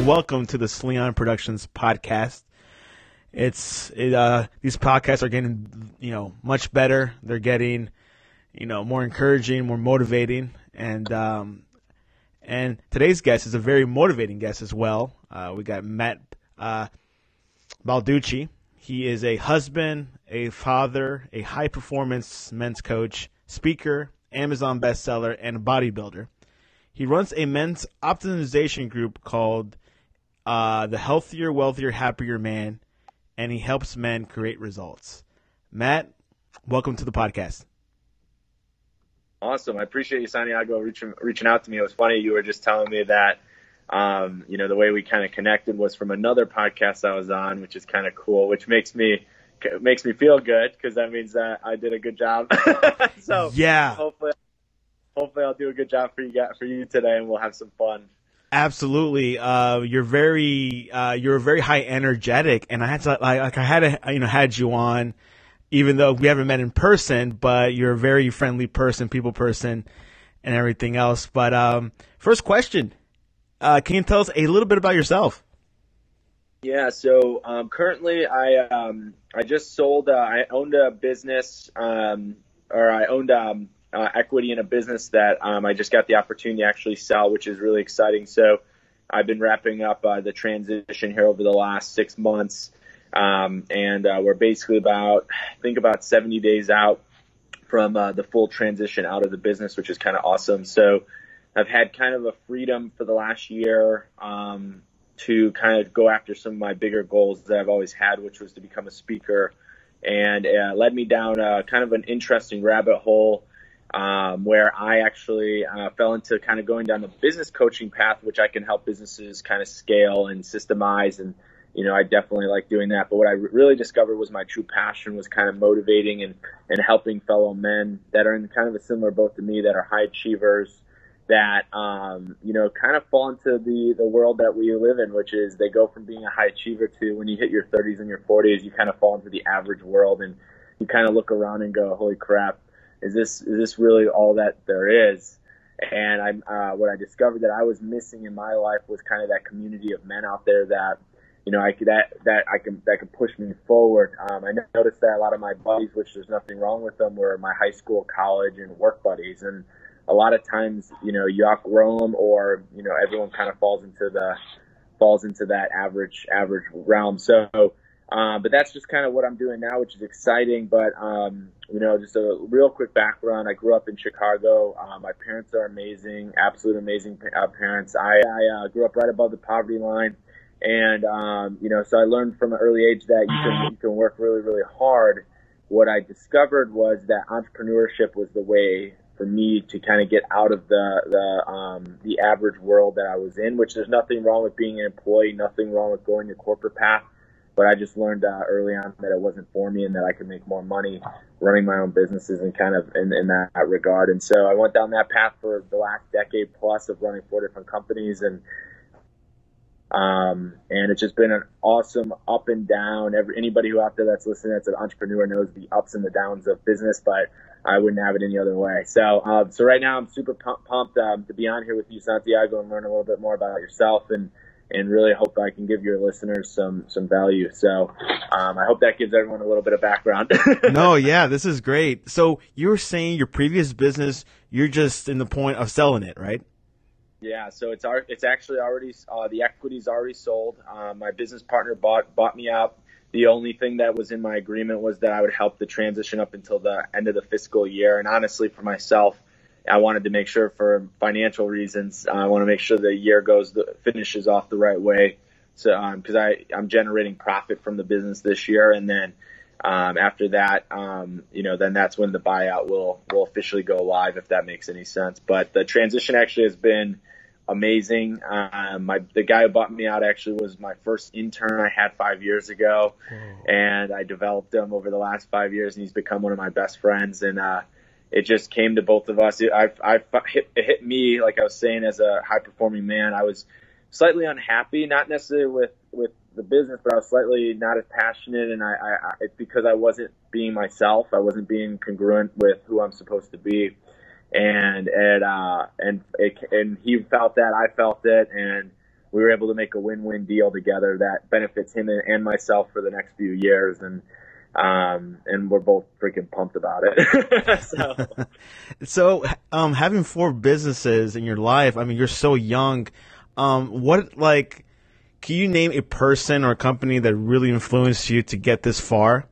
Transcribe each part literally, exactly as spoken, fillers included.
welcome to the Sleon Productions podcast. It's it, uh, these podcasts are getting, you know, much better. They're getting, you know, more encouraging, more motivating, and um, and today's guest is a very motivating guest as well. Uh, we got Matt uh, Balducci. He is a husband, a father, a high performance men's coach, speaker, Amazon bestseller, and a bodybuilder. He runs a men's optimization group called uh, the Healthier, Wealthier, Happier Man, and he helps men create results. Matt, welcome to the podcast. Awesome. I appreciate you, Santiago, reaching, reaching out to me. It was funny. You were just telling me that, um, you know, the way we kind of connected was from another podcast I was on, which is kind of cool, which makes me makes me feel good because that means that I did a good job. So yeah, hopefully, hopefully I'll do a good job for you guys, for you today, and we'll have some fun. Absolutely. Uh, you're very, uh, you're very high energetic, and I had to, like, like I had, a, you know, had you on, even though we haven't met in person, but you're a very friendly person, people person, and everything else. But um, first question, uh, can you tell us a little bit about yourself? Yeah. So um, currently, I um, I just sold. Uh, I owned a business, um, or I owned um. Uh, equity in a business that um, I just got the opportunity to actually sell, which is really exciting. So I've been wrapping up uh, the transition here over the last six months. Um, and uh, we're basically about, I think about seventy days out from uh, the full transition out of the business, which is kind of awesome. So I've had kind of a freedom for the last year um, to kind of go after some of my bigger goals that I've always had, which was to become a speaker, and uh, led me down uh, kind of an interesting rabbit hole Um, where I actually uh, fell into kind of going down the business coaching path, which I can help businesses kind of scale and systemize. And, you know, I definitely like doing that. But what I really discovered was my true passion was kind of motivating and, and helping fellow men that are in kind of a similar boat to me, that are high achievers, that, um, you know, kind of fall into the, the world that we live in, which is they go from being a high achiever to when you hit your thirties and your forties, you kind of fall into the average world, and you kind of look around and go, holy crap. Is this is this really all that there is? And I, uh, what I discovered that I was missing in my life was kind of that community of men out there that, you know, I could that that I can that could push me forward. Um, I noticed that a lot of my buddies, which there's nothing wrong with them, were my high school, college, and work buddies. And a lot of times, you know, you outgrow them, or you know, everyone kind of falls into the falls into that average average realm. So. Um, but that's just kind of what I'm doing now, which is exciting. But, um, you know, just a real quick background. I grew up in Chicago. Uh, my parents are amazing, absolute amazing uh, parents. I, I uh, grew up right above the poverty line. And, um, you know, so I learned from an early age that you can, you can work really, really hard. What I discovered was that entrepreneurship was the way for me to kind of get out of the, the, um, the average world that I was in, which there's nothing wrong with being an employee, nothing wrong with going the corporate path. But I just learned uh, early on that it wasn't for me, and that I could make more money running my own businesses and kind of in, in that regard. And so I went down that path for the last decade plus of running four different companies. And um, and it's just been an awesome up and down. Every, anybody who out there that's listening that's an entrepreneur knows the ups and the downs of business, but I wouldn't have it any other way. So uh, so right now I'm super pumped um, to be on here with you, Santiago, and learn a little bit more about yourself, and and really hope I can give your listeners some, some value. So um, I hope that gives everyone a little bit of background. No, yeah, this is great. So you were saying your previous business, you're just in the point of selling it, right? Yeah, so it's our, it's actually already, uh, the equity's already sold. Um, my business partner bought, bought me out. The only thing that was in my agreement was that I would help the transition up until the end of the fiscal year. And honestly, for myself, I wanted to make sure, for financial reasons, uh, I want to make sure the year goes, the, finishes off the right way. So, um, cause I, I'm generating profit from the business this year. And then, um, after that, um, you know, then that's when the buyout will, will officially go live, if that makes any sense. But the transition actually has been amazing. Um, my, the guy who bought me out actually was my first intern I had five years ago. Oh. And I developed him over the last five years, and he's become one of my best friends. And, uh, it just came to both of us. It, I, I hit, it hit me, like I was saying, as a high-performing man. I was slightly unhappy, not necessarily with, with the business, but I was slightly not as passionate, and I, I, I it's because I wasn't being myself. I wasn't being congruent with who I'm supposed to be, and and uh, and it, and he felt that, I felt it, and we were able to make a win-win deal together that benefits him and, and myself for the next few years. And, um, and we're both freaking pumped about it. so, so, um, having four businesses in your life, I mean, you're so young. Um, what, like, can you name a person or a company that really influenced you to get this far?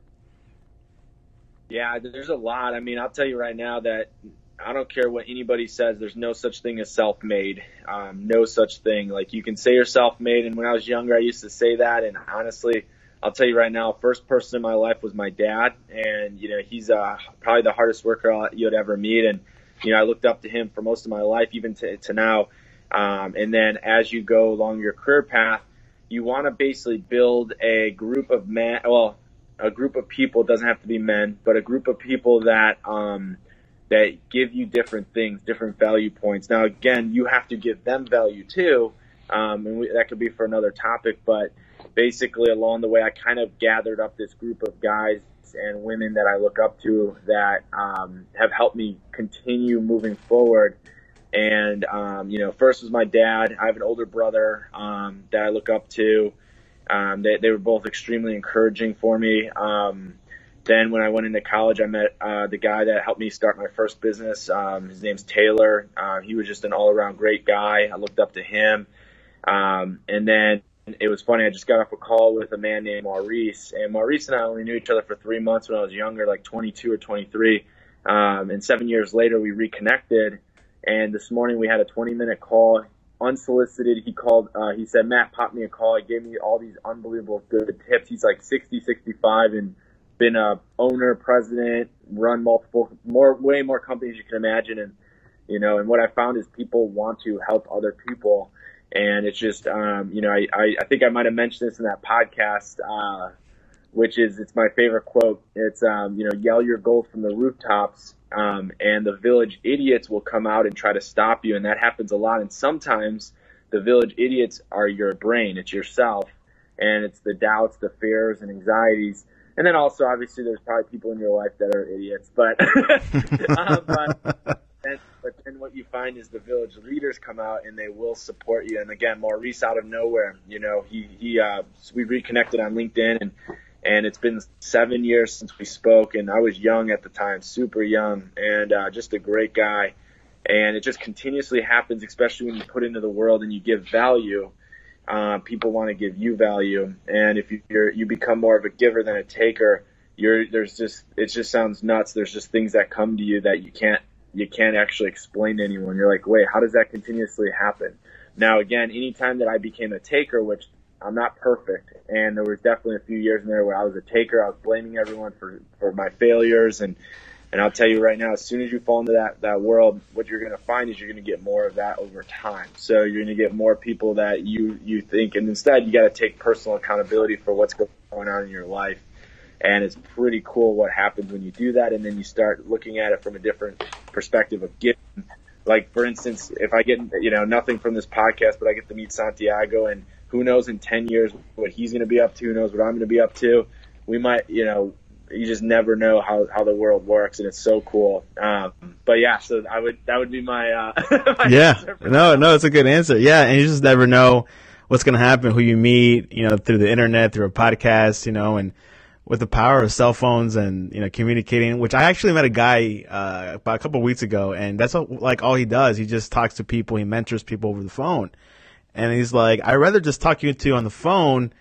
Yeah, there's a lot. I mean, I'll tell you right now that I don't care what anybody says. There's no such thing as self-made. Um, no such thing. Like, you can say you're self-made. And when I was younger, I used to say that. And honestly, I'll tell you right now, first person in my life was my dad. And, you know, he's uh, probably the hardest worker you'd ever meet. And, you know, I looked up to him for most of my life, even to, to now. Um, and then as you go along your career path, you want to basically build a group of men, well, a group of people, it doesn't have to be men, but a group of people that, um, that give you different things, different value points. Now, again, you have to give them value too, um, and we, that could be for another topic. But basically, along the way, I kind of gathered up this group of guys and women that I look up to that um, have helped me continue moving forward. And, um, you know, first was my dad. I have an older brother um, that I look up to. Um, they, they were both extremely encouraging for me. Um, Then when I went into college, I met uh, the guy that helped me start my first business. Um, his name's Taylor. Uh, he was just an all-around great guy. I looked up to him. Um, and then it was funny. I just got off a call with a man named Maurice. And Maurice and I only knew each other for three months when I was younger, like twenty-two or twenty-three. Um, and seven years later, we reconnected. And this morning we had a twenty-minute call, unsolicited. He called. Uh, he said, "Matt, pop me a call." He gave me all these unbelievable good tips. He's like sixty, sixty-five, and been a owner, president, run multiple, more, way more companies you can imagine. And, you know, and what I found is people want to help other people. And it's just, um, you know, I, I, I think I might have mentioned this in that podcast, uh, which is, it's my favorite quote. It's, um, you know, yell your goals from the rooftops, um, and the village idiots will come out and try to stop you. And that happens a lot. And sometimes the village idiots are your brain. It's yourself. And it's the doubts, the fears and anxieties. And then also, obviously, there's probably people in your life that are idiots. But, uh, but, and, but then what you find is the village leaders come out and they will support you. And again, Maurice out of nowhere, you know, he, he, uh, we reconnected on LinkedIn, and, and it's been seven years since we spoke. And I was young at the time, super young, and uh, just a great guy. And it just continuously happens, especially when you put into the world and you give value. Uh, people want to give you value, and if you, you're, you become more of a giver than a taker, you're there's just it just sounds nuts. There's just things that come to you that you can't you can't actually explain to anyone. You're like, wait, how does that continuously happen? Now, again, anytime that I became a taker, which I'm not perfect, and there was definitely a few years in there where I was a taker, I was blaming everyone for for my failures, and And I'll tell you right now, as soon as you fall into that, that world, what you're going to find is you're going to get more of that over time. So you're going to get more people that you, you think, and instead you got to take personal accountability for what's going on in your life. And it's pretty cool what happens when you do that. And then you start looking at it from a different perspective of giving. Like, for instance, if I get, you know, nothing from this podcast, but I get to meet Santiago, and who knows in ten years what he's going to be up to, who knows what I'm going to be up to. We might, you know, you just never know how, how the world works, and it's so cool. Um, but yeah, so I would, that would be my, uh, my yeah, no, no, it's a good answer. Yeah. And you just never know what's going to happen, who you meet, you know, through the internet, through a podcast, you know, and with the power of cell phones and, you know, communicating, which I actually met a guy, uh, about a couple of weeks ago, and that's all, like all he does. He just talks to people. He mentors people over the phone. And he's like, I'd rather just talk you to on the phone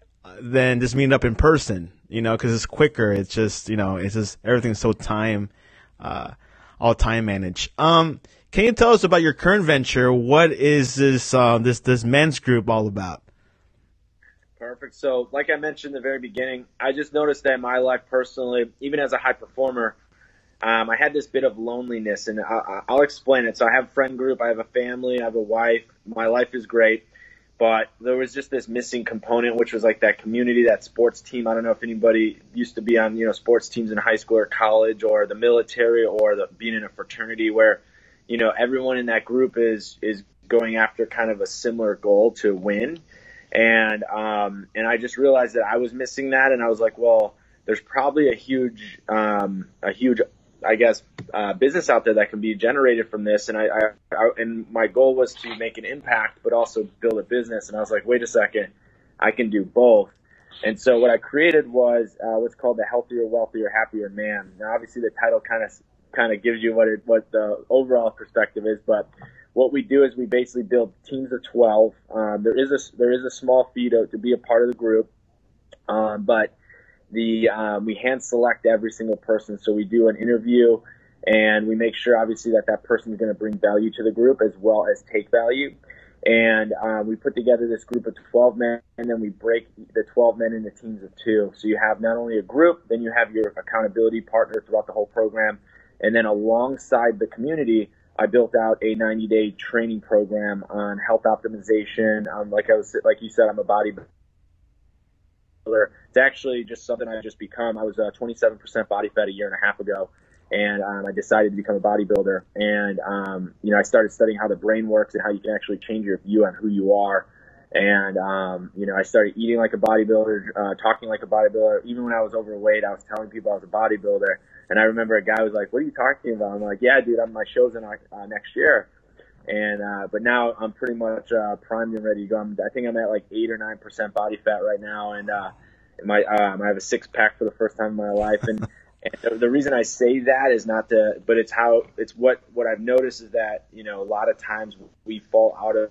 than just meeting up in person. You know, because it's quicker. It's just, you know, it's just everything's so time, uh, all time managed. Um, can you tell us about your current venture? What is this, uh, this, this men's group all about? Perfect. So, like I mentioned in the very beginning, I just noticed that in my life personally, even as a high performer, um, I had this bit of loneliness, and I, I'll explain it. So, I have a friend group, I have a family, I have a wife. My life is great. But there was just this missing component, which was like that community, that sports team. I don't know if anybody used to be on, you know, sports teams in high school or college, or the military, or the, being in a fraternity where, you know, everyone in that group is is going after kind of a similar goal to win. And um, and I just realized that I was missing that, and I was like, well, there's probably a huge um, a huge I guess, uh, business out there that can be generated from this. And I, I, I, and my goal was to make an impact, but also build a business. And I was like, wait a second, I can do both. And so what I created was uh, what's called the Healthier, Wealthier, Happier Man. Now, obviously, the title kind of kind of gives you what it, what the overall perspective is, but what we do is we basically build teams of twelve. Um, there is a there is a small fee to, to be a part of the group, um, but the um, we hand select every single person. So we do an interview, and we make sure obviously that that person is going to bring value to the group as well as take value. And um, we put together this group of twelve men, and then we break the twelve men into teams of two. So you have not only a group, then you have your accountability partner throughout the whole program. And then alongside the community, I built out a ninety-day training program on health optimization. Um, like I was, like you said, I'm a bodybuilder. It's actually just something I just become. I was uh, twenty-seven percent body fat a year and a half ago. And um, I decided to become a bodybuilder. And, um, you know, I started studying how the brain works and how you can actually change your view on who you are. And, um, you know, I started eating like a bodybuilder, uh, talking like a bodybuilder. Even when I was overweight, I was telling people I was a bodybuilder. And I remember a guy was like, what are you talking about? I'm like, yeah, dude, I'm, my show's in uh, next year. And, uh, but now I'm pretty much, uh, primed and ready to go. I'm, I think I'm at like eight or nine percent body fat right now. And, uh, my, um, I have a six pack for the first time in my life. And, And the reason I say that is not to, but it's how, it's what, what I've noticed is that, you know, a lot of times we fall out of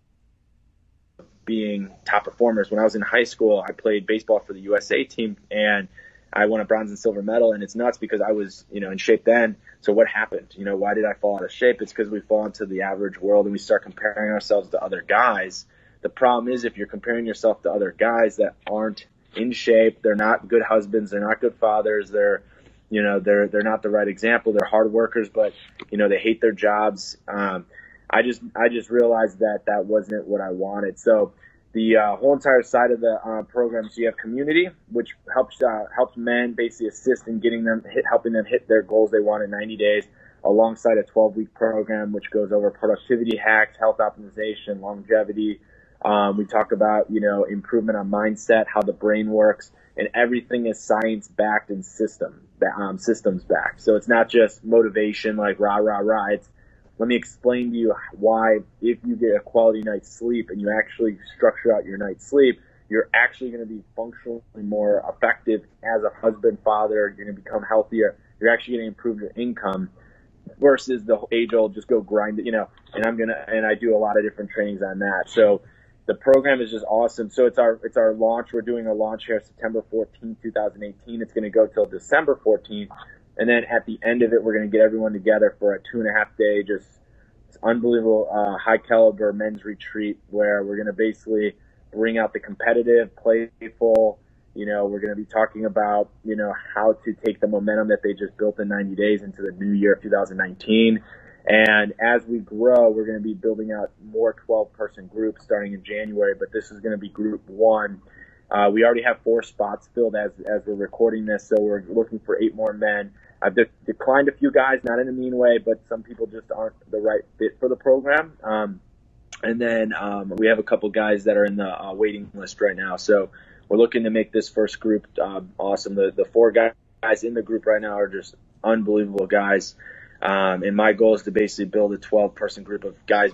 being top performers. When I was in high school, I played baseball for the U S A team, and I won a bronze and silver medal. And it's nuts because I was, you know, in shape then. So what happened? You know, why did I fall out of shape? It's because we fall into the average world and we start comparing ourselves to other guys. The problem is if you're comparing yourself to other guys that aren't in shape, they're not good husbands, they're not good fathers, they're, you know, they're, they're not the right example. They're hard workers, but, you know, they hate their jobs. Um, I just, I just realized that that wasn't what I wanted. So the uh, whole entire side of the uh, program, so you have community, which helps, uh, helps men basically assist in getting them, hit, helping them hit their goals they want in ninety days, alongside a twelve week program, which goes over productivity hacks, health optimization, longevity. Um, we talk about, you know, improvement on mindset, how the brain works. And everything is science backed and system, um, systems backed. So it's not just motivation like rah, rah, rah. It's, let me explain to you why if you get a quality night's sleep and you actually structure out your night's sleep, you're actually going to be functionally more effective as a husband, father. You're going to become healthier. You're actually going to improve your income versus the age old, just go grind it, you know, and I'm going to, and I do a lot of different trainings on that. So the program is just awesome. So it's our it's our launch. We're doing a launch here September fourteenth, twenty eighteen. It's going to go till December fourteenth. And then at the end of it, we're going to get everyone together for a two and a half day, just unbelievable, uh, high caliber men's retreat where we're going to basically bring out the competitive, playful, you know, we're going to be talking about, you know, how to take the momentum that they just built in ninety days into the new year of two thousand nineteen. And as we grow, we're going to be building out more twelve person groups starting in January, but this is going to be group one. Uh, we already have four spots filled as, as we're recording this. So we're looking for eight more men. I've de- declined a few guys, not in a mean way, but some people just aren't the right fit for the program. Um, and then, um, we have a couple guys that are in the uh, waiting list right now. So we're looking to make this first group, uh, awesome. The, the four guys in the group right now are just unbelievable guys. Um, and my goal is to basically build a twelve person group of guys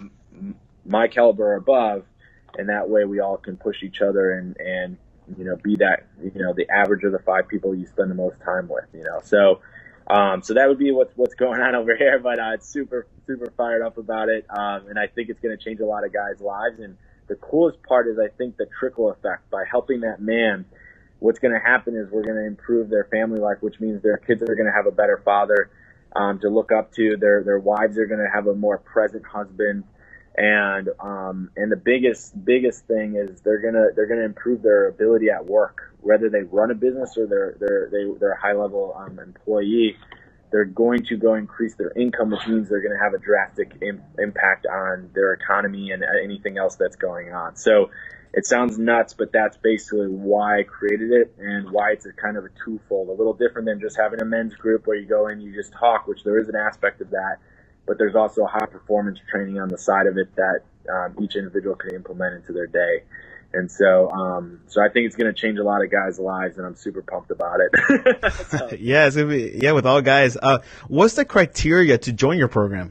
my caliber or above, and that way we all can push each other and, and, you know, be that, you know, the average of the five people you spend the most time with, you know. So, um, so that would be what's, what's going on over here, but, uh, it's super, super fired up about it. Um, and I think it's going to change a lot of guys' lives. And the coolest part is I think the trickle effect by helping that man, what's going to happen is we're going to improve their family life, which means their kids are going to have a better father Um, to look up to. Their their wives are going to have a more present husband, and um, and the biggest biggest thing is they're gonna they're gonna improve their ability at work, whether they run a business or they're they're they, they're a high level um, employee. They're going to go increase their income, which means they're going to have a drastic im- impact on their economy and anything else that's going on. So it sounds nuts, but that's basically why I created it and why it's a kind of a twofold, a little different than just having a men's group where you go in, you just talk, which there is an aspect of that, but there's also high performance training on the side of it that um, each individual can implement into their day. And so, um, so I think it's going to change a lot of guys' lives, and I'm super pumped about it. So. Yeah, it's gonna be, yeah, with all guys. Uh, what's the criteria to join your program?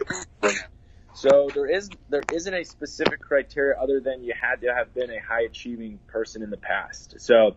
So there is there isn't a specific criteria other than you had to have been a high achieving person in the past. So,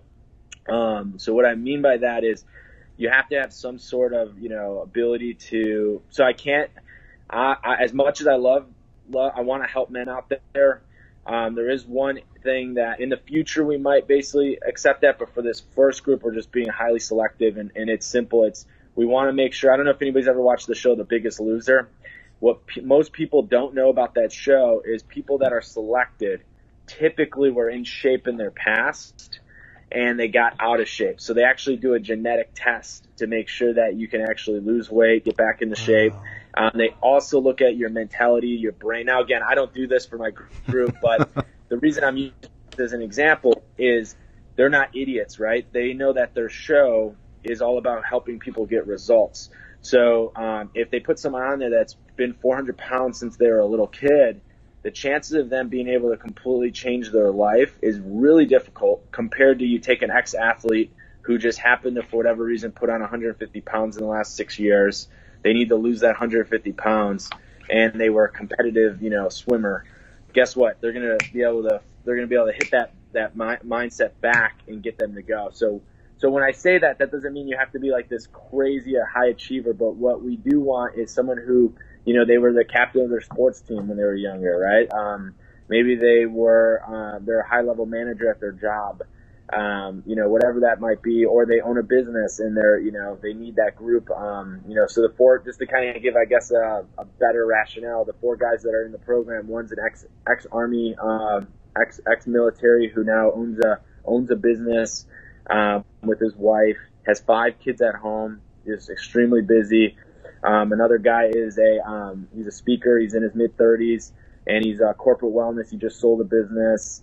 um, so what I mean by that is you have to have some sort of, you know, ability to. So I can't, I, I, as much as I love, love I want to help men out there. Um, there is one thing that in the future we might basically accept that, but for this first group, we're just being highly selective, and, and it's simple. It's we want to make sure. I don't know if anybody's ever watched the show The Biggest Loser. What p- most people don't know about that show is people that are selected typically were in shape in their past and they got out of shape. So they actually do a genetic test to make sure that you can actually lose weight, get back into shape. Um, they also look at your mentality, your brain. Now, again, I don't do this for my group, but the reason I'm using this as an example is they're not idiots, right? They know that their show is all about helping people get results. So um, if they put someone on there that's been four hundred pounds since they were a little kid, the chances of them being able to completely change their life is really difficult compared to you take an ex-athlete who just happened to, for whatever reason, put on one hundred fifty pounds in the last six years. They need to lose that one hundred fifty pounds, and they were a competitive, you know, swimmer. Guess what? They're gonna be able to. They're gonna be able to hit that that mi- mindset back and get them to go. So, so when I say that, that doesn't mean you have to be like this crazy a high achiever. But what we do want is someone who, you know, they were the captain of their sports team when they were younger, right? Um, maybe they were uh, they're a high level manager at their job. Um, you know, whatever that might be, or they own a business and they're, you know, they need that group. Um, you know, so the four, just to kind of give, I guess, a, a better rationale, the four guys that are in the program, one's an ex, ex-army, uh, ex, ex-military who now owns a, owns a business, um, with his wife, has five kids at home, is extremely busy. Um, another guy is a, um, he's a speaker, he's in his mid thirties, and he's a corporate wellness. He just sold a business.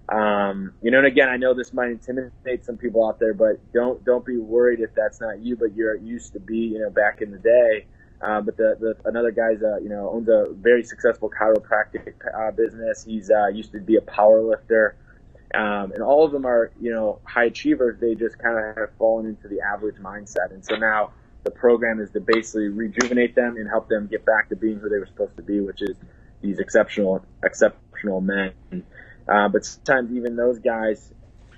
Um, you know, and again, I know this might intimidate some people out there, but don't, don't be worried if that's not you, but you're used to be, you know, back in the day. Uh, but the, the, another guy's, uh, you know, owns a very successful chiropractic, uh, business. He's, uh, used to be a power lifter. Um, and all of them are, you know, high achievers. They just kind of have fallen into the average mindset. And so now the program is to basically rejuvenate them and help them get back to being who they were supposed to be, which is these exceptional, exceptional men. Uh, but sometimes even those guys,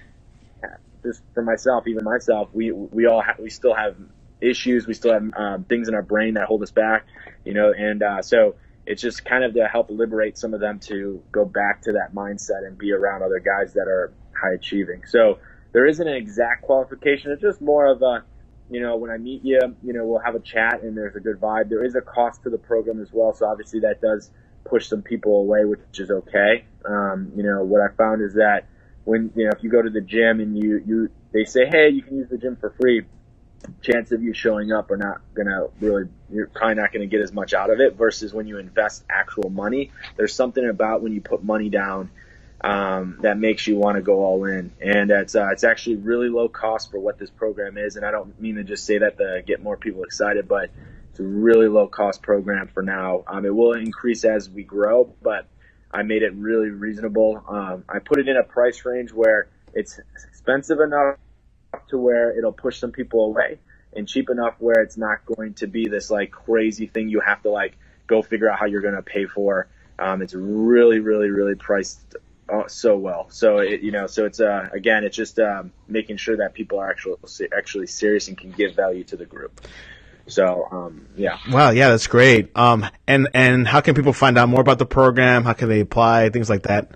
just for myself, even myself, we we all ha- we still have issues. We still have um, things in our brain that hold us back, you know. And uh, so it's just kind of to help liberate some of them to go back to that mindset and be around other guys that are high achieving. So there isn't an exact qualification. It's just more of a, you know, when I meet you, you know, we'll have a chat and there's a good vibe. There is a cost to the program as well. So obviously that does push some people away, which is okay. Um, you know, what I found is that when, you know, if you go to the gym and you, you, they say, hey, you can use the gym for free, chance of you showing up are not going to really, you're probably not going to get as much out of it versus when you invest actual money. There's something about when you put money down, um, that makes you want to go all in. And it's, uh, it's actually really low cost for what this program is. And I don't mean to just say that to get more people excited, but it's a really low cost program for now. Um, it will increase as we grow, but I made it really reasonable. Um, I put it in a price range where it's expensive enough to where it'll push some people away and cheap enough where it's not going to be this like crazy thing you have to like go figure out how you're going to pay for. Um, it's really, really, really priced uh, so well. So, it, you know, so it's, uh, again, it's just um, making sure that people are actually, actually serious and can give value to the group. So, um, yeah. Wow. Yeah, that's great. Um, and, and how can people find out more about the program? How can they apply? Things like that.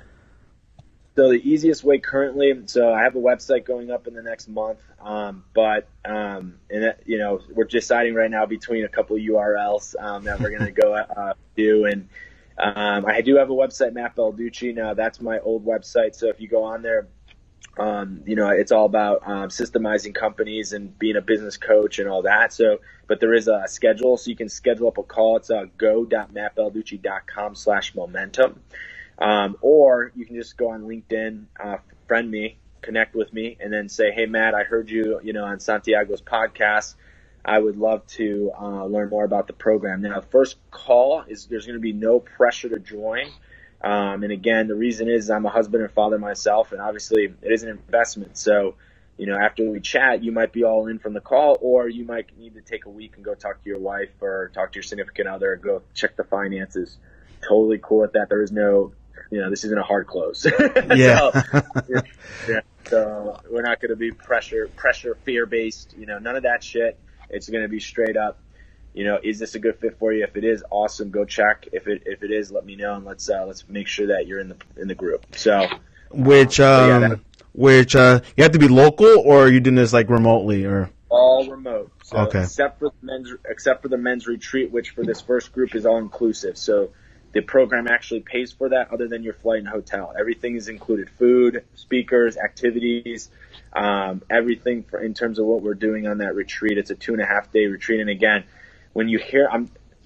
So the easiest way currently, so I have a website going up in the next month, um, but, um, and that, you know, we're deciding right now between a couple of U R Ls, um, that we're going to go, uh, do. And, um, I do have a website, Matt Balducci. Now that's my old website. So if you go on there, Um, you know, it's all about um, systemizing companies and being a business coach and all that. So, but there is a schedule, so you can schedule up a call. It's uh, go.mattbalducci.com slash momentum. Um, or you can just go on LinkedIn, uh, friend me, connect with me, and then say, hey, Matt, I heard you, you know, on Santiago's podcast. I would love to uh, learn more about the program. Now, the first call is there's going to be no pressure to join. Um, and again, the reason is I'm a husband and father myself, and obviously it is an investment. So, you know, after we chat, you might be all in from the call, or you might need to take a week and go talk to your wife or talk to your significant other, go check the finances. Totally cool with that. There is no, you know, this isn't a hard close. Yeah. so, yeah. So we're not going to be pressure, pressure, fear based, you know, none of that shit. It's going to be straight up, you know, is this a good fit for you? If it is, awesome. Go check. If it, if it is, let me know, and let's, uh, let's make sure that you're in the, in the group. So, which, um, yeah, that, which, uh, you have to be local, or are you doing this like remotely, or? All remote. So Okay. Except for the men's, except for the men's retreat, which for this first group is all inclusive. So the program actually pays for that, other than your flight and hotel. Everything is included: food, speakers, activities, um, everything for, in terms of what we're doing on that retreat. It's a two and a half day retreat. And again, when you hear, I'm,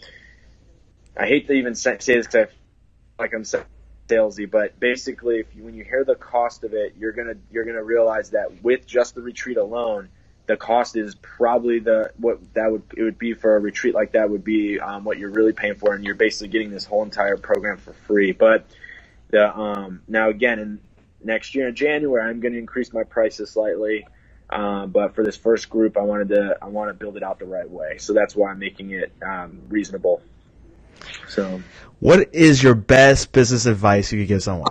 I hate to even say this because I feel like I'm salesy, but basically, if you, when you hear the cost of it, you're gonna you're gonna realize that with just the retreat alone, the cost is probably the what that would it would be for a retreat like that would be um, what you're really paying for, and you're basically getting this whole entire program for free. But the um, now again, in next year in January, I'm going to increase my prices slightly. Um, but for this first group, I wanted to I want to build it out the right way, so that's why I'm making it um, reasonable. So, what is your best business advice you could give someone?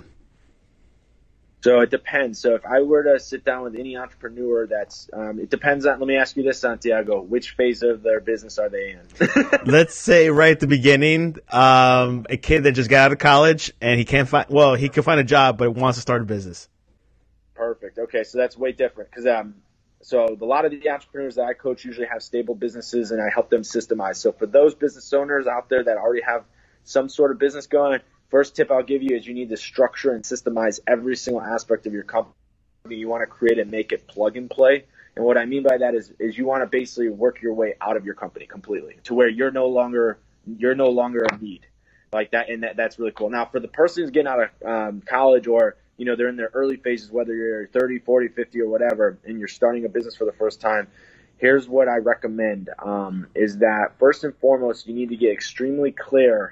So it depends. So if I were to sit down with any entrepreneur, that's um, it depends on. Let me ask you this, Santiago: which phase of their business are they in? Let's say right at the beginning, um, a kid that just got out of college and he can't find. Well, he can find a job, but wants to start a business. Perfect. Okay, so that's way different because um, so a lot of the entrepreneurs that I coach usually have stable businesses, and I help them systemize. So for those business owners out there that already have some sort of business going, first tip I'll give you is you need to structure and systemize every single aspect of your company. You want to create and make it plug and play. And what I mean by that is, is you want to basically work your way out of your company completely to where you're no longer, you're no longer a need like that. And that, that's really cool. Now for the person who's getting out of um, college, or, you know, they're in their early phases, whether you're thirty, forty, fifty or whatever, and you're starting a business for the first time, here's what I recommend um, is that first and foremost, you need to get extremely clear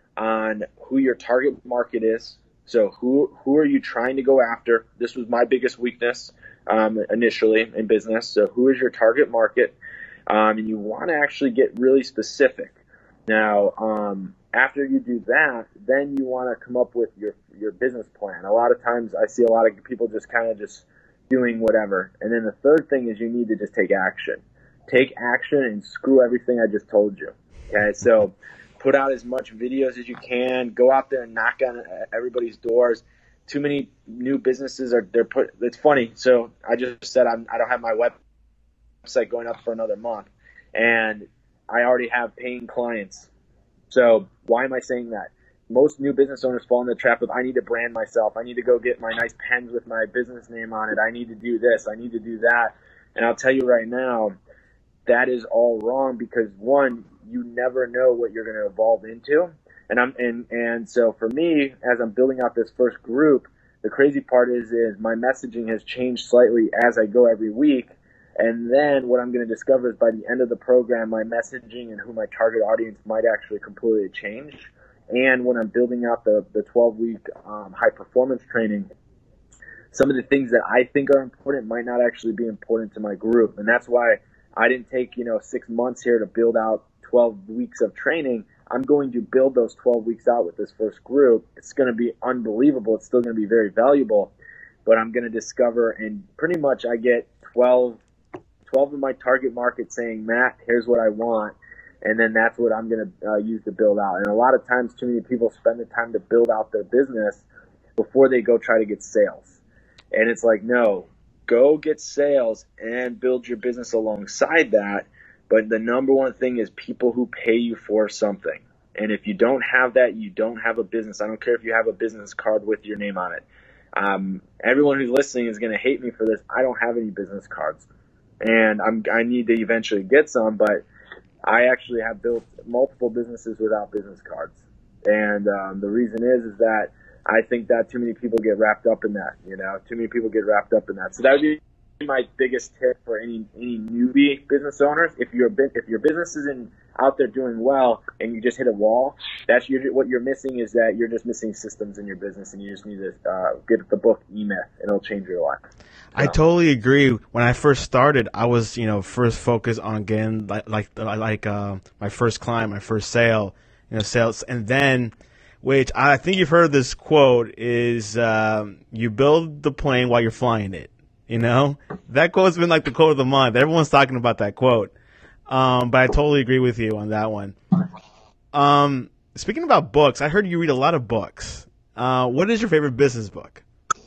on who your target market is. So who who are you trying to go after? This was my biggest weakness um, initially in business. So who is your target market? Um, and you want to actually get really specific. Now, um, after you do that, then you want to come up with your your business plan. A lot of times I see a lot of people just kind of just doing whatever. And then the third thing is you need to just take action. Take action and screw everything I just told you. Okay, so put out as much videos as you can. Go out there and knock on everybody's doors. Too many new businesses are they're put. It's funny. So I just said I'm, I don't have my website going up for another month, and I already have paying clients. So why am I saying that? Most new business owners fall in the trap of I need to brand myself. I need to go get my nice pens with my business name on it. I need to do this. I need to do that. And I'll tell you right now, that is all wrong because one, you never know what you're going to evolve into. And I'm, and, and so for me, as I'm building out this first group, the crazy part is, is my messaging has changed slightly as I go every week. And then what I'm going to discover is by the end of the program, my messaging and who my target audience might actually completely change. And when I'm building out the, the twelve week um, high performance training, some of the things that I think are important might not actually be important to my group. And that's why I didn't take, you know, six months here to build out twelve weeks of training. I'm going to build those twelve weeks out with this first group. It's going to be unbelievable. It's still going to be very valuable, but I'm going to discover, and pretty much I get twelve, twelve of my target market saying, Matt, here's what I want. And then that's what I'm going to uh, use to build out. And a lot of times too many people spend the time to build out their business before they go try to get sales. And it's like, no, go get sales and build your business alongside that. But the number one thing is people who pay you for something. And if you don't have that, you don't have a business. I don't care if you have a business card with your name on it. Um, everyone who's listening is going to hate me for this. I don't have any business cards. And I'm, I need to eventually get some, but I actually have built multiple businesses without business cards. And um, the reason is, is that I think that too many people get wrapped up in that, you know, too many people get wrapped up in that. So that would be my biggest tip for any any newbie business owners. If your if your business isn't out there doing well and you just hit a wall, that's your, what you're missing is that you're just missing systems in your business, and you just need to uh, get the book E-Myth, and it'll change your life. So. I totally agree. When I first started, I was, you know, first focused on getting like like like uh, my first client, my first sale, you know, sales, and then, which I think you've heard this quote is, um, you build the plane while you're flying it. You know, that quote's been like the quote of the month. Everyone's talking about that quote. Um, but I totally agree with you on that one. Um, speaking about books, I heard you read a lot of books. Uh, what is your favorite business book?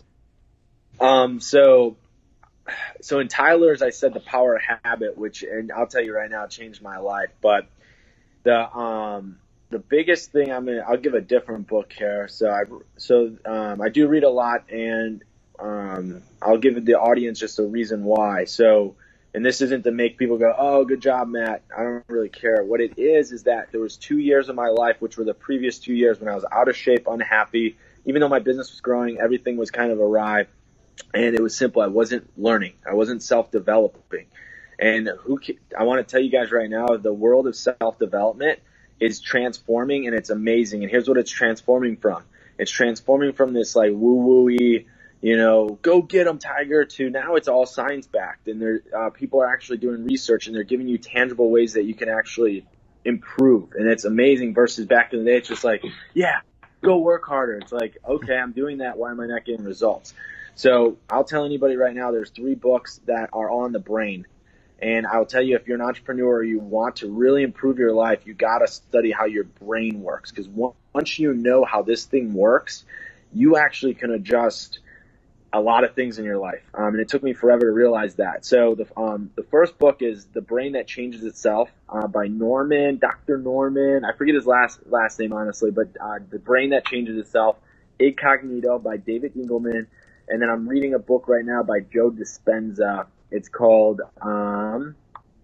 Um, so, so in Tyler's, I said The Power of Habit, which, and I'll tell you right now, it changed my life. But the, um, the biggest thing I'm gonna, I'll give a different book here. So I, so, um, I do read a lot, and, um, I'll give the audience just a reason why. So, and this isn't to make people go, oh, good job, Matt. I don't really care. What it is is that there was two years of my life, which were the previous two years when I was out of shape, unhappy. Even though my business was growing, everything was kind of awry. And it was simple. I wasn't learning. I wasn't self-developing. And who I want to tell you guys right now, the world of self-development is transforming, and it's amazing. And here's what it's transforming from. It's transforming from this like woo-woo-y, you know, go get them, Tiger, to now it's all science-backed. And there, uh, people are actually doing research, and they're giving you tangible ways that you can actually improve. And it's amazing versus back in the day, it's just like, yeah, go work harder. It's like, okay, I'm doing that. Why am I not getting results? So I'll tell anybody right now, there's three books that are on the brain. And I'll tell you, if you're an entrepreneur or you want to really improve your life, you got to study how your brain works. Because once you know how this thing works, you actually can adjust a lot of things in your life. Um, and it took me forever to realize that. So the, um, the first book is The Brain That Changes Itself uh, by Norman, Doctor Norman. I forget his last last name, honestly, but uh, The Brain That Changes Itself, Incognito by David Engelman. And then I'm reading a book right now by Joe Dispenza. It's called, um,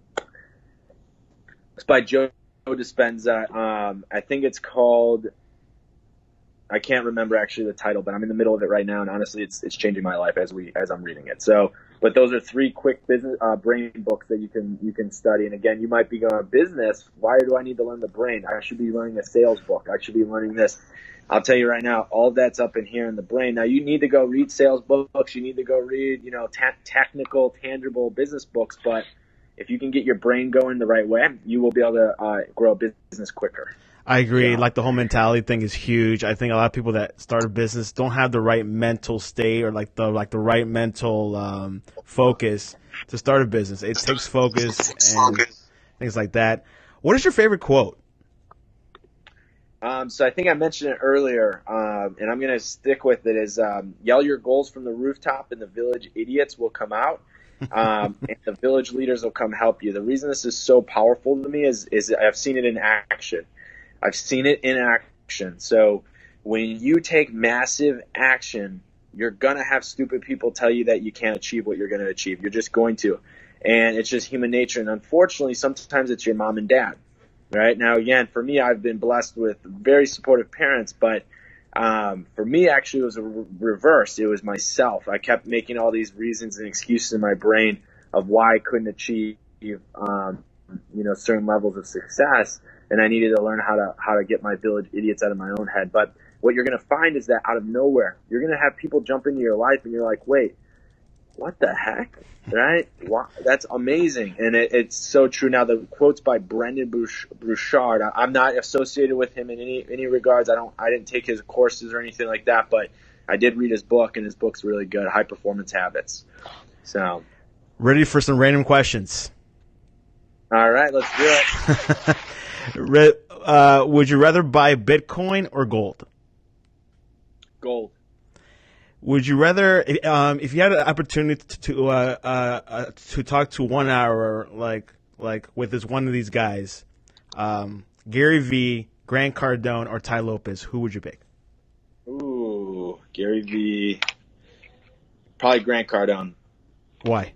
it's by Joe Dispenza. Um, I think it's called, I can't remember actually the title, but I'm in the middle of it right now. And honestly, it's, it's changing my life as we, as I'm reading it. So, but those are three quick business, uh, brain books that you can, you can study. And again, you might be going, business, why do I need to learn the brain? I should be learning a sales book. I should be learning this. I'll tell you right now, all that's up in here in the brain. Now, you need to go read sales books. You need to go read, you know, ta- technical, tangible business books. But if you can get your brain going the right way, you will be able to uh, grow a business quicker. I agree. Yeah. Like the whole mentality thing is huge. I think a lot of people that start a business don't have the right mental state or like the like the right mental um, focus to start a business. It takes focus and things like that. What is your favorite quote? Um, so I think I mentioned it earlier, um, and I'm going to stick with it, is um, yell your goals from the rooftop and the village idiots will come out, um, and the village leaders will come help you. The reason this is so powerful to me is, is I've seen it in action. I've seen it in action. So when you take massive action, you're going to have stupid people tell you that you can't achieve what you're going to achieve. You're just going to. And it's just human nature. And unfortunately, sometimes it's your mom and dad. Right now, again, for me, I've been blessed with very supportive parents, but um, for me, actually, it was a re- reverse. It was myself. I kept making all these reasons and excuses in my brain of why I couldn't achieve, um, you know, certain levels of success, and I needed to learn how to how to get my village idiots out of my own head. But what you're going to find is that out of nowhere, you're going to have people jump into your life, and you're like, wait, what the heck? Right? Wow, that's amazing. And it, it's so true. Now, the quote's by Brendan Burchard. I, I'm not associated with him in any any regards. I don't. I didn't take his courses or anything like that, but I did read his book, and his book's really good, High Performance Habits. So, ready for some random questions? All right, let's do it. uh, would you rather buy Bitcoin or gold? Gold. Would you rather, um, if you had an opportunity to uh, uh, uh, to talk to one hour, like like with this one of these guys, um, Gary Vee, Grant Cardone, or Tai Lopez, who would you pick? Ooh, Gary Vee, probably Grant Cardone. Why?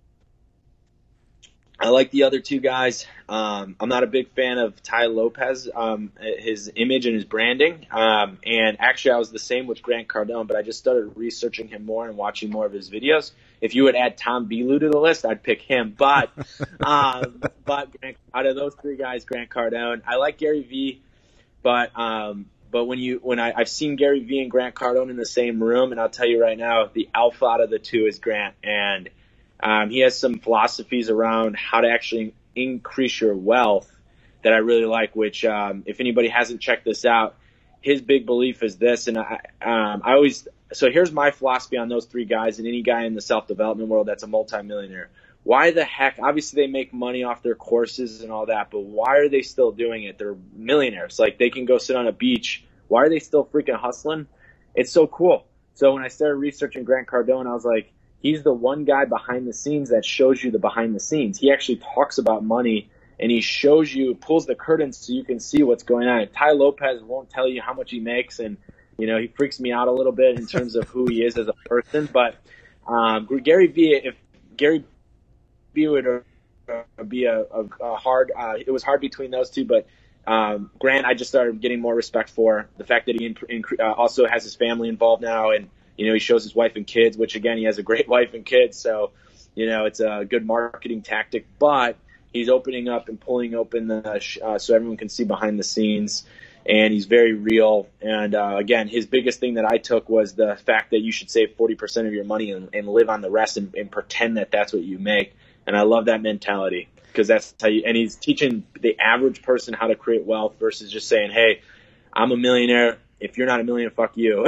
I like the other two guys. Um, I'm not a big fan of Tai Lopez, um, his image and his branding. Um, and actually, I was the same with Grant Cardone, but I just started researching him more and watching more of his videos. if you would add Tom Bellew to the list, I'd pick him. But um, but Grant, out of those three guys, Grant Cardone. I like Gary Vee, but um, but when you when I, I've seen Gary Vee and Grant Cardone in the same room, and I'll tell you right now, the alpha out of the two is Grant, and um, he has some philosophies around how to actually increase your wealth that I really like. Which um, if anybody hasn't checked this out, his big belief is this, and I um, I always so here's my philosophy on those three guys and any guy in the self-development world that's a multimillionaire. Why the heck? Obviously, they make money off their courses and all that, but why are they still doing it? They're millionaires. Like, they can go sit on a beach. Why are they still freaking hustling? It's so cool. So when I started researching Grant Cardone, I was like, he's the one guy behind the scenes that shows you the behind the scenes. He actually talks about money, and he shows you, pulls the curtains so you can see what's going on. Tai Lopez won't tell you how much he makes, and, you know, he freaks me out a little bit in terms of who he is as a person. But um, Gary Vee, if Gary Vee would uh, be a, a, a hard, uh, it was hard between those two, but um, Grant, I just started getting more respect for the fact that he in, in, uh, also has his family involved now, and, you know, he shows his wife and kids, which, again, he has a great wife and kids, so, you know, it's a good marketing tactic, but he's opening up and pulling open the uh, so everyone can see behind the scenes, and he's very real. And uh, again, his biggest thing that I took was the fact that you should save forty percent of your money and, and live on the rest, and, and pretend that that's what you make. And I love that mentality, because that's how you. And he's teaching the average person how to create wealth versus just saying, "Hey, I'm a millionaire. If you're not a millionaire, fuck you."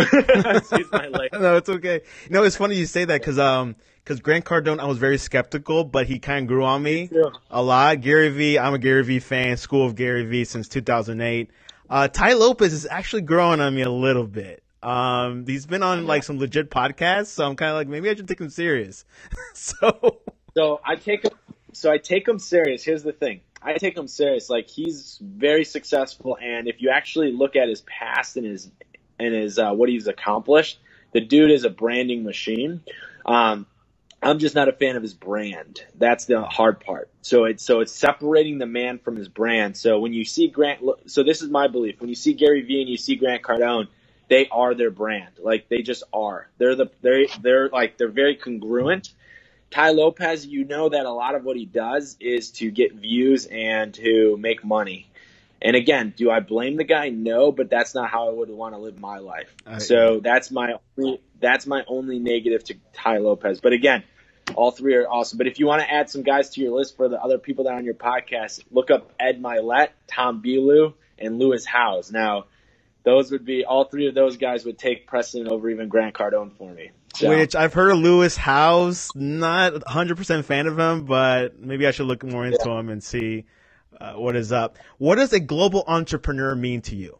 No, it's okay. No, it's funny you say that, because um. Because Grant Cardone, I was very skeptical, but he kind of grew on me yeah. a lot. Gary Vee, I'm a Gary Vee fan, School of Gary Vee since two thousand eight. Uh, Tai Lopez is actually growing on me a little bit. Um, he's been on like some legit podcasts, so I'm kind of like, maybe I should take him serious. so, so I take him. So I take him serious. Here's the thing: I take him serious. Like, he's very successful, and if you actually look at his past and his and his uh, what he's accomplished, the dude is a branding machine. Um, I'm just not a fan of his brand. That's the hard part. So it's so it's separating the man from his brand. So when you see Grant, so this is my belief. When you see Gary Vee and you see Grant Cardone, they are their brand. Like, they just are. They're the they're they're like they're very congruent. Tai Lopez, you know that a lot of what he does is to get views and to make money. And again, do I blame the guy? No, but that's not how I would want to live my life. I, so that's my only, that's my only negative to Tai Lopez. But again, all three are awesome. But if you want to add some guys to your list for the other people that are on your podcast, look up Ed Mylett, Tom Bellew, and Lewis Howes. Now, those would be, all three of those guys would take precedent over even Grant Cardone for me. So. Which I've heard of Lewis Howes, not one hundred percent fan of him, but maybe I should look more into yeah. him and see uh, what is up. What does a global entrepreneur mean to you?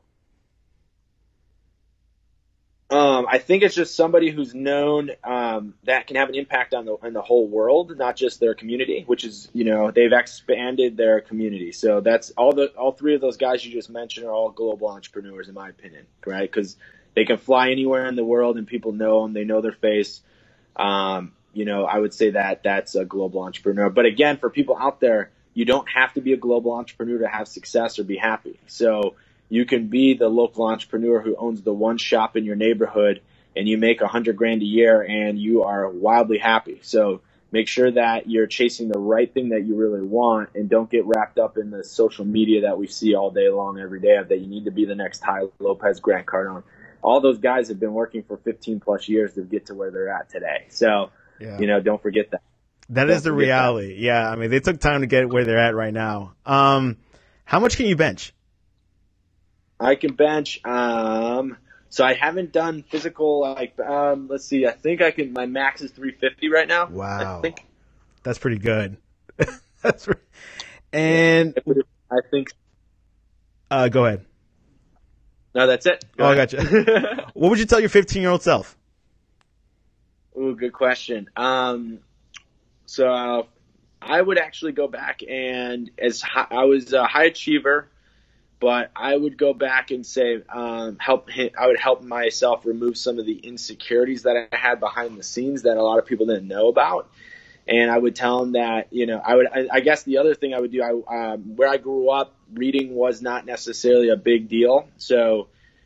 Um, I think it's just somebody who's known um, that can have an impact on the on the whole world, not just their community, which is, you know, they've expanded their community. So that's all the all three of those guys you just mentioned are all global entrepreneurs, in my opinion, right? Because they can fly anywhere in the world and people know them, they know their face. Um, you know, I would say that that's a global entrepreneur. But again, for people out there, you don't have to be a global entrepreneur to have success or be happy. So you can be the local entrepreneur who owns the one shop in your neighborhood, and you make a hundred grand a year and you are wildly happy. So make sure that you're chasing the right thing that you really want, and don't get wrapped up in the social media that we see all day long, every day, of that you need to be the next Tai Lopez, Grant Cardone. All those guys have been working for fifteen plus years to get to where they're at today. So, yeah. you know, don't forget that. That don't is the reality. That. Yeah. I mean, they took time to get where they're at right now. Um, how much can you bench? I can bench. Um, so I haven't done physical, like, um, let's see, I think I can, my max is three fifty right now. Wow. I think. That's pretty good. That's re- And I think. Uh, go ahead. No, that's it. Go oh, ahead. I gotcha. What would you tell your fifteen-year-old self? Ooh, good question. Um, so uh, I would actually go back and, as high, I was a high achiever, but I would go back and say, um, help. I would help myself remove some of the insecurities that I had behind the scenes that a lot of people didn't know about. And I would tell them that, you know, I would. I, I guess the other thing I would do, I, um, where I grew up, reading was not necessarily a big deal. So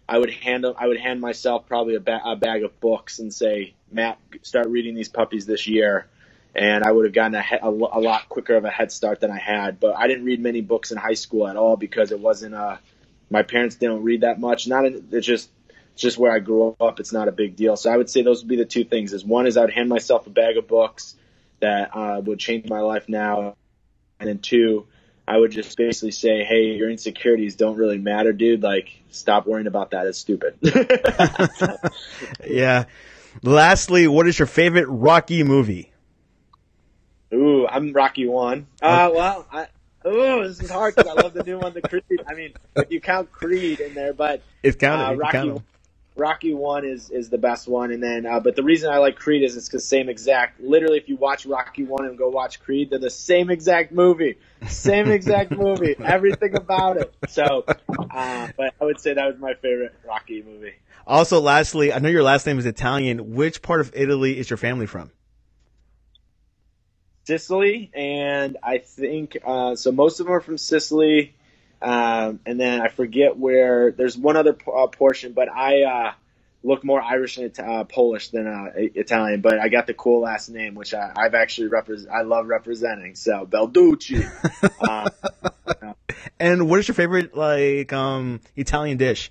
I would hand them, I would hand myself probably a, ba- a bag of books and say, Matt, start reading these puppies this year. And I would have gotten a, he- a, lo- a lot quicker of a head start than I had. But I didn't read many books in high school at all because it wasn't, uh, my parents didn't read that much. Not, in, it's just, it's just where I grew up. It's not a big deal. So I would say those would be the two things. Is one is I would hand myself a bag of books that uh, would change my life now. And then two, I would just basically say, hey, your insecurities don't really matter, dude. Like, stop worrying about that. It's stupid. Yeah. Lastly, what is your favorite Rocky movie? Ooh, I'm Rocky one. Uh, well, I, ooh, this is hard because I love the new one, the Creed. I mean, if you count Creed in there, but It's counted. uh, You Rocky, count 'em. Rocky one is, is the best one. And then, uh, but the reason I like Creed is it's the same exact, literally if you watch Rocky one and go watch Creed, they're the same exact movie, same exact movie, everything about it. So, uh, but I would say that was my favorite Rocky movie. Also, lastly, I know your last name is Italian. Which part of Italy is your family from? Sicily, and I think, uh, so most of them are from Sicily. Um, and then I forget where, there's one other uh, portion, but I, uh, look more Irish and uh, Polish than, uh, Italian, but I got the cool last name, which I, I've actually represent, I love representing. So Balducci. uh, And what is your favorite, like, um, Italian dish?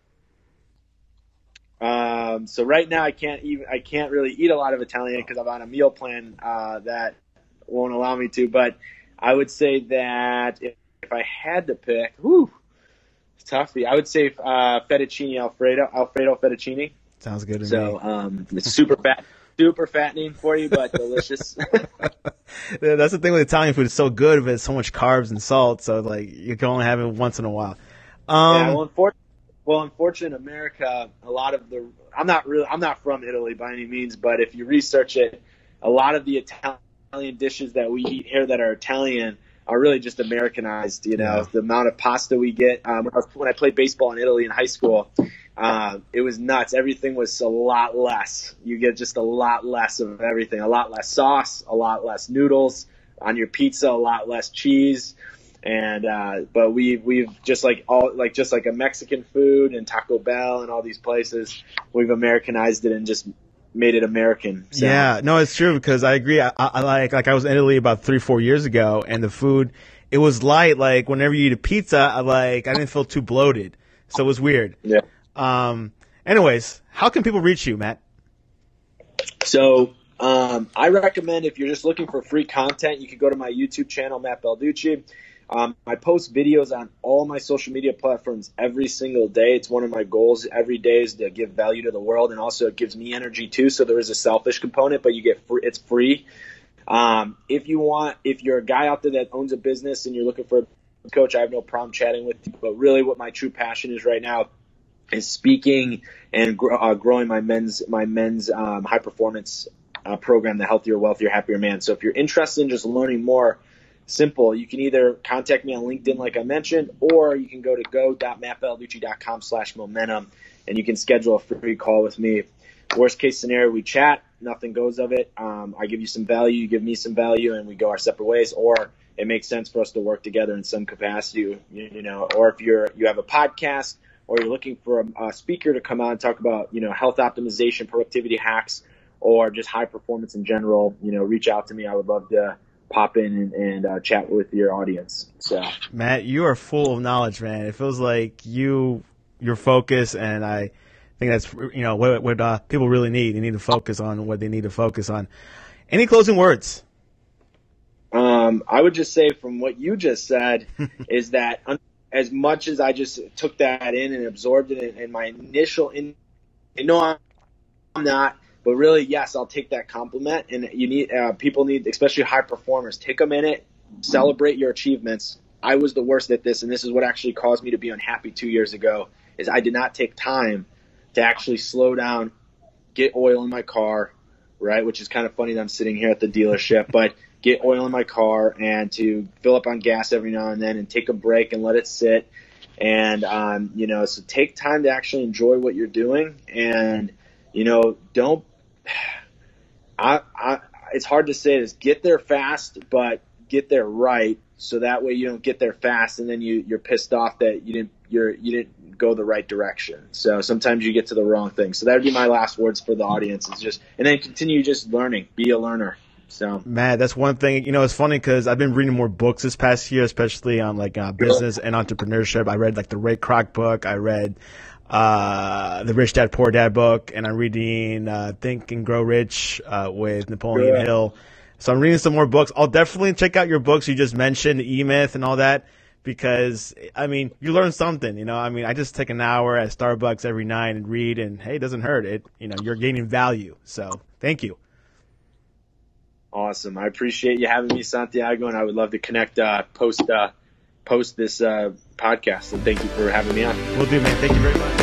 um, so right now I can't even, I can't really eat a lot of Italian because I'm on a meal plan, uh, that won't allow me to, but I would say that if, if I had to pick, whew, it's tough. I would say uh, fettuccine Alfredo, Alfredo fettuccine. Sounds good to So me. um, it's super fat, super fattening for you, but delicious. Yeah, that's the thing with Italian food. It's so good, but it's so much carbs and salt. So, like, you can only have it once in a while. Um, yeah, well, unfortunately, well, unfortunately, in America, a lot of the I'm not really I'm not from Italy by any means, but if you research it, a lot of the Italian dishes that we eat here that are Italian are really just Americanized. You know, Yeah. the amount of pasta we get. Um, when, I was, when I played baseball in Italy in high school, uh, it was nuts. Everything was a lot less. You get just a lot less of everything. A lot less sauce, a lot less noodles on your pizza, a lot less cheese. And uh, but we we've just like all like just like a Mexican food and Taco Bell and all these places, we've Americanized it and just made it American. So. Yeah, no, it's true because I agree. I, I I like like I was in Italy about three, four years ago, and the food it was light. Like whenever you eat a pizza, I like I didn't feel too bloated, so it was weird. Yeah. Um. Anyways, how can people reach you, Matt? So um, I recommend if you're just looking for free content, you can go to my YouTube channel, Matt Balducci. Um, I post videos on all my social media platforms every single day. It's one of my goals every day is to give value to the world, and also it gives me energy too. So there is a selfish component, but you get free, it's free. Um, if you want, if you're a guy out there that owns a business and you're looking for a coach, I have no problem chatting with you. But really, what my true passion is right now is speaking and gr- uh, growing my men's my men's um, high performance uh, program, the Healthier, Wealthier, Happier Man. So if you're interested in just learning more. Simple. You can either contact me on LinkedIn, like I mentioned, or you can go to go.mattbalducci.com slash momentum, and you can schedule a free call with me. Worst case scenario, we chat. Nothing goes of it. Um, I give you some value, you give me some value, and we go our separate ways. Or it makes sense for us to work together in some capacity. You, you know, or if you're you have a podcast, or you're looking for a, a speaker to come out and talk about, you know, health optimization, productivity hacks, or just high performance in general, you know, reach out to me. I would love to pop in and, and uh, chat with your audience. So, Matt, you are full of knowledge, man. It feels like you, your focus, and I think that's you know what, what uh, people really need. They need to focus on what they need to focus on. Any closing words? Um, I would just say from what you just said is that un- as much as I just took that in and absorbed it, in, in my initial, in, I know I'm, I'm not. But really, yes, I'll take that compliment. And you need uh, people need, especially high performers, take a minute, celebrate your achievements. I was the worst at this, and this is what actually caused me to be unhappy two years ago. Is I did not take time to actually slow down, get oil in my car, right? Which is kind of funny that I'm sitting here at the dealership, but get oil in my car and to fill up on gas every now and then, and take a break and let it sit. And um, you know, so take time to actually enjoy what you're doing, and you know, don't. I, I, it's hard to say this. Get there fast, but get there right, so that way you don't get there fast and then you, you're pissed off that you didn't you're you didn't go the right direction. So sometimes you get to the wrong thing. So that would be my last words for the audience, is just, and then continue just learning, be a learner. So, man, that's one thing. You know, it's funny because I've been reading more books this past year, especially on like uh, business and entrepreneurship. I read like the Ray Kroc book. I read uh, the Rich Dad Poor Dad book, and I'm reading uh, Think and Grow Rich uh, with Napoleon yeah. Hill. So I'm reading some more books. I'll definitely check out your books you just mentioned, E-Myth and all that, because, I mean, you learn something, you know. I mean, I just take an hour at Starbucks every night and read, and, hey, it doesn't hurt. It, you know, you're gaining value. So thank you. Awesome. I appreciate you having me, Santiago, and I would love to connect uh, post uh, post this uh, podcast. And thank you for having me on. Will do, man. Thank you very much.